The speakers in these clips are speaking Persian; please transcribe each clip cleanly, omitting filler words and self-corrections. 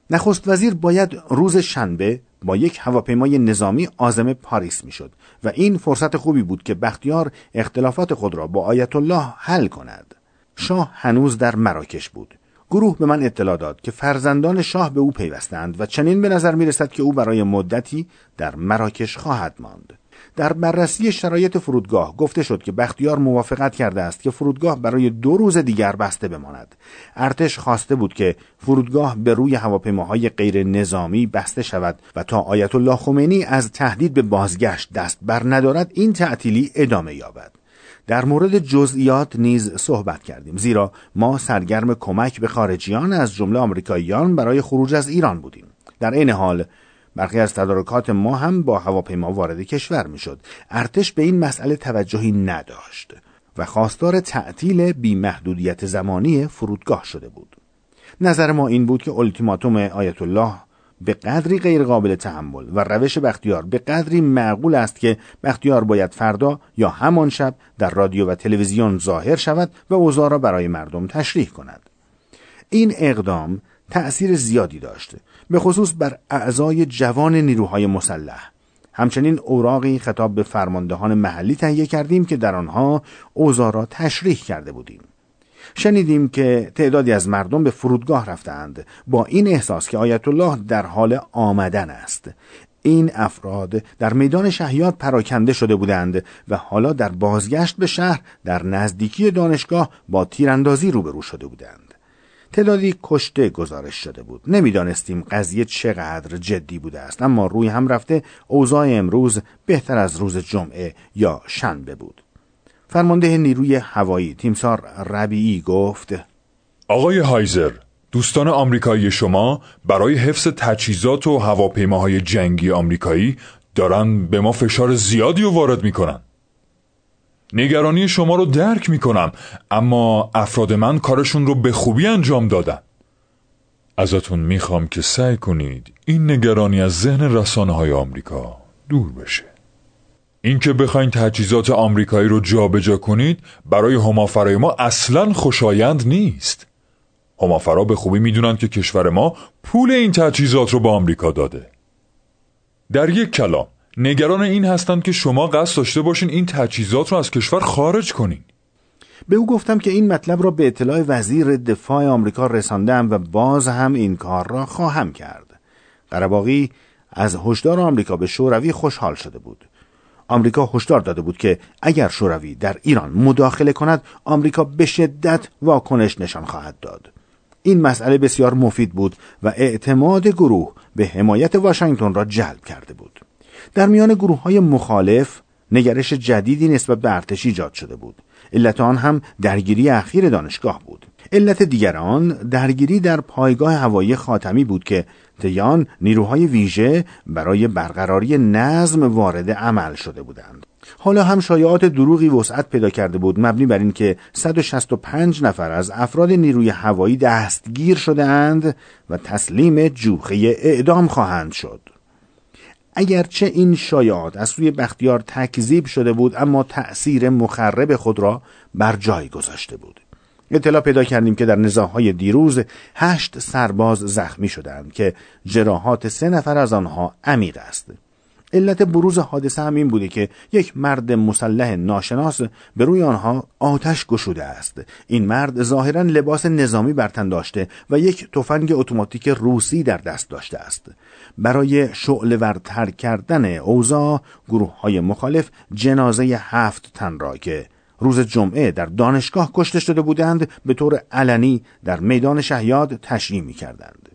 نخست وزیر باید روز شنبه با یک هواپیمای نظامی عازم پاریس میشد و این فرصت خوبی بود که بختیار اختلافات خود را با آیت الله حل کند. شاه هنوز در مراکش بود. گروه به من اطلاع داد که فرزندان شاه به او پیوستند و چنین به نظر می رسد که او برای مدتی در مراکش خواهد ماند. در بررسی شرایط فرودگاه گفته شد که بختیار موافقت کرده است که فرودگاه برای 2 روز دیگر بسته بماند. ارتش خواسته بود که فرودگاه به روی هواپیماهای غیر نظامی بسته شود و تا آیت الله خمینی از تهدید به بازگشت دست بر ندارد این تعطیلی ادامه یابد. در مورد جزئیات نیز صحبت کردیم، زیرا ما سرگرم کمک به خارجیان از جمله آمریکاییان برای خروج از ایران بودیم. در این حال برخی از تدارکات ما هم با هواپیما وارد کشور میشد. ارتش به این مسئله توجهی نداشت و خواستار تعطیل بی محدودیت زمانی فرودگاه شده بود. نظر ما این بود که التیماتوم آیت الله به قدری غیر قابل تحمل و روش بختیار به قدری معقول است که بختیار باید فردا یا همان شب در رادیو و تلویزیون ظاهر شود و اوضاع را برای مردم تشریح کند. این اقدام تأثیر زیادی داشت، به خصوص بر اعضای جوان نیروهای مسلح. همچنین اوراقی خطاب به فرماندهان محلی تهیه کردیم که در آنها اوضاع را تشریح کرده بودیم. شنیدیم که تعدادی از مردم به فرودگاه رفتند با این احساس که آیت الله در حال آمدن است. این افراد در میدان شهیاد پراکنده شده بودند و حالا در بازگشت به شهر در نزدیکی دانشگاه با تیراندازی روبرو شده بودند. تعدادی کشته گزارش شده بود. نمیدانستیم قضیه چقدر جدی بوده است، اما روی هم رفته اوضاع امروز بهتر از روز جمعه یا شنبه بود. فرمانده نیروی هوایی تیمسار ربیعی گفت: آقای هایزر، دوستان آمریکایی شما برای حفظ تجهیزات و هواپیماهای جنگی آمریکایی دارن به ما فشار زیادی رو وارد میکنن. نگرانی شما رو درک میکنم، اما افراد من کارشون رو به خوبی انجام دادن. ازتون میخوام که سعی کنید این نگرانی از ذهن رسانه‌های آمریکا دور بشه. این که بخواین تجهیزات آمریکایی رو جابجا کنید برای همافرای ما اصلاً خوشایند نیست. همافرا به خوبی میدونن که کشور ما پول این تجهیزات رو به آمریکا داده. در یک کلام نگران این هستند که شما قصد داشته باشین این تجهیزات رو از کشور خارج کنین. به او گفتم که این مطلب را به اطلاع وزیر دفاع آمریکا رساندم و باز هم این کار را خواهم کرد. قره‌باقی از هشدار آمریکا به شوروی خوشحال شده بود. آمریکا هشدار داده بود که اگر شوروی در ایران مداخله کند، آمریکا به شدت واکنش نشان خواهد داد. این مسئله بسیار مفید بود و اعتماد گروه به حمایت واشنگتن را جلب کرده بود. در میان گروه‌های مخالف نگرش جدیدی نسبت به ارتش ایجاد شده بود. علت آن هم درگیری اخیر دانشگاه بود. علت دیگر آن درگیری در پایگاه هوایی خاتمی بود که طی آن نیروهای ویژه برای برقراری نظم وارد عمل شده بودند. حالا هم شایعات دروغی وسعت پیدا کرده بود مبنی بر این که 165 نفر از افراد نیروی هوایی دستگیر شده اند و تسلیم جوخه اعدام خواهند شد. اگرچه این شایعات از سوی بختیار تکذیب شده بود، اما تأثیر مخرب خود را بر جای گذاشته بود. اطلاع پیدا کردیم که در نزاع‌های دیروز 8 سرباز زخمی شدند که جراحات 3 نفر از آنها عمیق است. علت بروز حادثه هم این بوده که یک مرد مسلح ناشناس به روی آنها آتش گشوده است. این مرد ظاهراً لباس نظامی بر تن داشته و یک تفنگ اتوماتیک روسی در دست داشته است. برای شعله‌ورتر کردن اوضاع، گروه‌های مخالف جنازه 7 تن را که روز جمعه در دانشگاه کشته شده بودند به طور علنی در میدان شهیاد تشییع می‌کردند.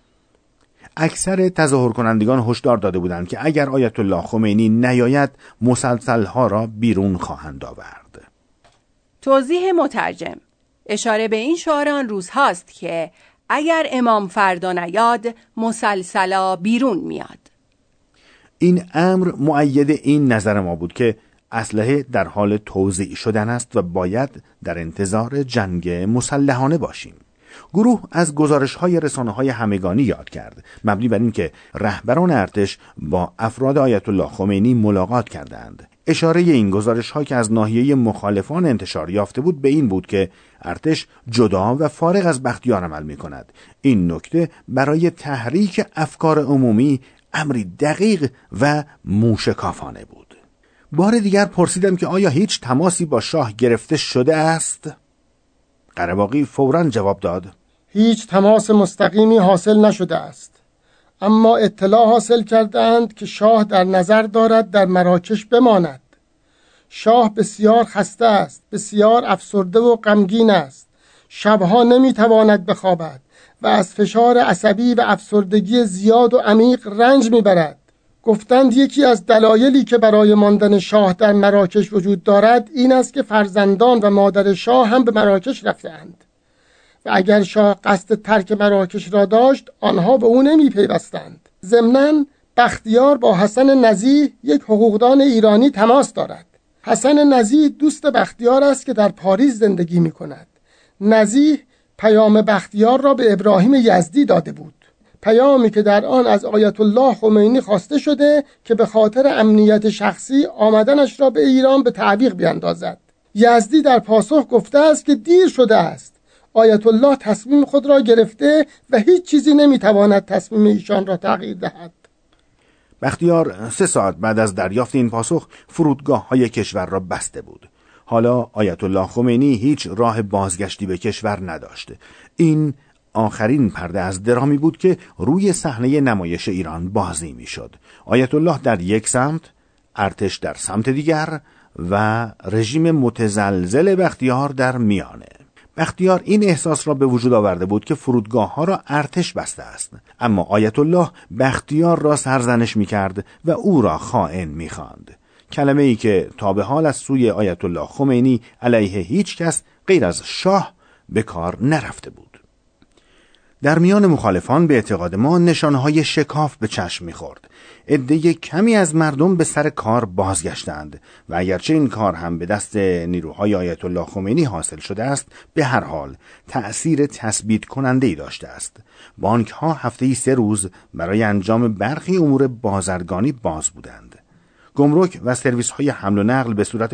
اکثر تظاهر کنندگان هشدار داده بودند که اگر آیت الله خمینی نیاید مسلسل‌ها را بیرون خواهند آورد. توضیح مترجم: اشاره به این شعار آن روزهاست که اگر امام فردا نیاد مسلسلا بیرون میاد. این امر مؤید این نظر ما بود که اسلحه در حال توزیع شدن است و باید در انتظار جنگ مسلحانه باشیم. گروه از گزارش‌های رسانه‌های همگانی یاد کرد مبنی بر این که رهبران ارتش با افراد آیت الله خمینی ملاقات کردند. اشاره این گزارش ها که از ناحیه مخالفان انتشار یافته بود به این بود که ارتش جدا و فارغ از بختیار عمل می کند. این نکته برای تحریک افکار عمومی امری دقیق و موشکافانه بود. بار دیگر پرسیدم که آیا هیچ تماسی با شاه گرفته شده است؟ قره‌باقی فوراً جواب داد: هیچ تماس مستقیمی حاصل نشده است، اما اطلاع حاصل کردند که شاه در نظر دارد در مراکش بماند. شاه بسیار خسته است، بسیار افسرده و غمگین است. شبها نمیتواند بخوابد و از فشار عصبی و افسردگی زیاد و عمیق رنج میبرد. گفتند یکی از دلایلی که برای ماندن شاه در مراکش وجود دارد این است که فرزندان و مادر شاه هم به مراکش رفتند و اگر شاه قصد ترک مراکش را داشت آنها به او نمی پیوستند. ضمناً بختیار با حسن نزیح یک حقوقدان ایرانی تماس دارد. حسن نزیح دوست بختیار است که در پاریس زندگی می کند. نزیح پیام بختیار را به ابراهیم یزدی داده بود، پیامی که در آن از آیت الله خمینی خواسته شده که به خاطر امنیت شخصی آمدنش را به ایران به تعویق بیاندازد. یزدی در پاسخ گفته است که دیر شده است، آیت الله تصمیم خود را گرفته و هیچ چیزی نمیتواند تصمیم ایشان را تغییر دهد. بختیار 3 ساعت بعد از دریافت این پاسخ فرودگاه‌های کشور را بسته بود. حالا آیت الله خمینی هیچ راه بازگشتی به کشور نداشت. این آخرین پرده از درامی بود که روی صحنه نمایش ایران بازی میشد. آیت الله در یک سمت، ارتش در سمت دیگر و رژیم متزلزل بختیار در میانه. بختیار این احساس را به وجود آورده بود که فرودگاه‌ها را ارتش بسته است، اما آیت الله بختیار را سرزنش می‌کرد و او را خائن می‌خواند. کلمه‌ای که تا به حال از سوی آیت الله خمینی علیه هیچ کس غیر از شاه به کار نرفته بود. در میان مخالفان به اعتقاد ما نشانهای شکاف به چشم می‌خورد. عده کمی از مردم به سر کار بازگشتند و اگرچه این کار هم به دست نیروهای آیت الله خمینی حاصل شده است، به هر حال تأثیر تثبیت کننده‌ای داشته است. بانک‌ها هفته‌ای 3 روز برای انجام برخی امور بازرگانی باز بودند. گمرک و سرویس‌های حمل و نقل به صورت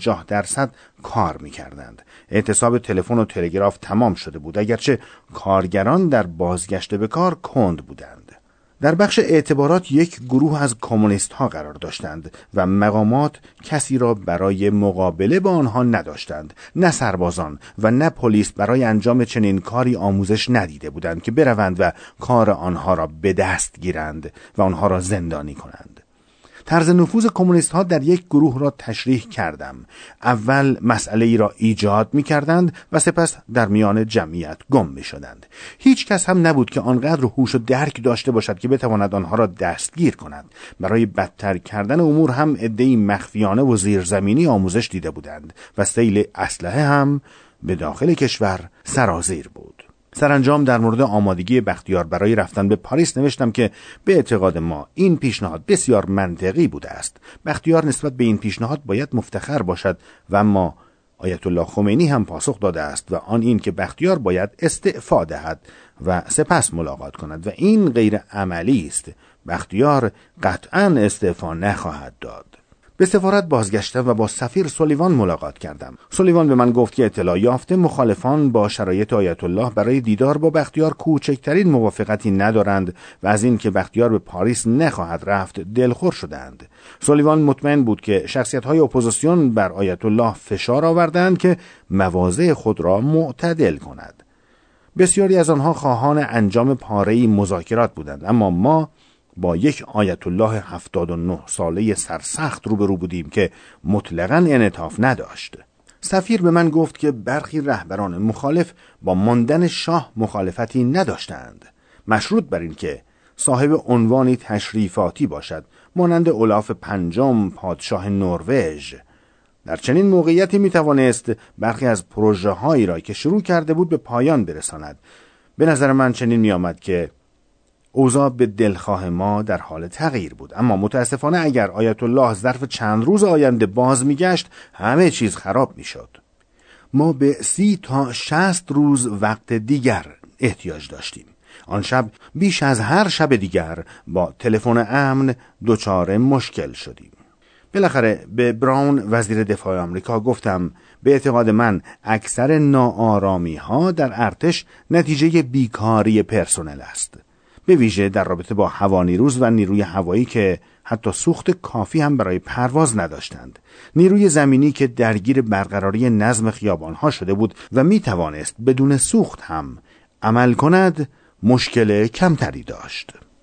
50% کار می‌کردند. اعتصاب تلفن و تلگراف تمام شده بود، اگرچه کارگران در بازگشت به کار کند بودند. در بخش اعتبارات یک گروه از کمونیست‌ها قرار داشتند و مقامات کسی را برای مقابله با آنها نداشتند. نه سربازان و نه پلیس برای انجام چنین کاری آموزش ندیده بودند که بروند و کار آنها را به دست گیرند و آنها را زندانی کنند. طرز نفوذ کمونیست‌ها در یک گروه را تشریح کردم. اول مسئله ای را ایجاد می‌کردند و سپس در میان جمعیت گم می‌شدند. هیچ کس هم نبود که آنقدر هوش و درک داشته باشد که بتواند آنها را دستگیر کند. برای بدتر کردن امور هم عده‌ای مخفیانه و زیرزمینی آموزش دیده بودند و سیل اسلحه هم به داخل کشور سرازیر بود. سرانجام در مورد آمادگی بختیار برای رفتن به پاریس نوشتم که به اعتقاد ما این پیشنهاد بسیار منطقی بوده است. بختیار نسبت به این پیشنهاد باید مفتخر باشد و اما آیت الله خمینی هم پاسخ داده است و آن این که بختیار باید استعفا دهد و سپس ملاقات کند و این غیر عملی است. بختیار قطعاً استعفا نخواهد داد. به سفارت بازگشتم و با سفیر سولیوان ملاقات کردم. سولیوان به من گفت که اطلاع یافته مخالفان با شرایط آیت الله برای دیدار با بختیار کوچکترین موافقتی ندارند و از این که بختیار به پاریس نخواهد رفت دلخور شدند. سولیوان مطمئن بود که شخصیت‌های اپوزیسیون بر آیت الله فشار آوردند که مواضع خود را معتدل کند. بسیاری از آنها خواهان انجام پاره‌ای مذاکرات بودند، اما ما با یک آیت الله 79 ساله سرسخت روبرو بودیم که مطلقاً انعطاف نداشت. سفیر به من گفت که برخی رهبران مخالف با ماندن شاه مخالفتی نداشتند، مشروط بر این که صاحب عنوانی تشریفاتی باشد، مانند اولاف پنجم پادشاه نروژ. در چنین موقعیتی می توانست برخی از پروژه هایی را که شروع کرده بود به پایان برساند. به نظر من چنین می آمد که اوضاع به دلخواه ما در حال تغییر بود، اما متاسفانه اگر آیت الله ظرف چند روز آینده باز می گشت همه چیز خراب می شد. ما به 30 تا 60 روز وقت دیگر احتیاج داشتیم. آن شب بیش از هر شب دیگر با تلفن امن دچار مشکل شدیم. بالاخره به براون وزیر دفاع آمریکا گفتم به اعتقاد من اکثر ناآرامی ها در ارتش نتیجه بیکاری پرسنل است، به ویژه در رابطه با هوانیروز و نیروی هوایی که حتی سوخت کافی هم برای پرواز نداشتند، نیروی زمینی که درگیر برقراری نظم خیابانها شده بود و می توانست بدون سوخت هم عمل کند مشکل کمتری داشت.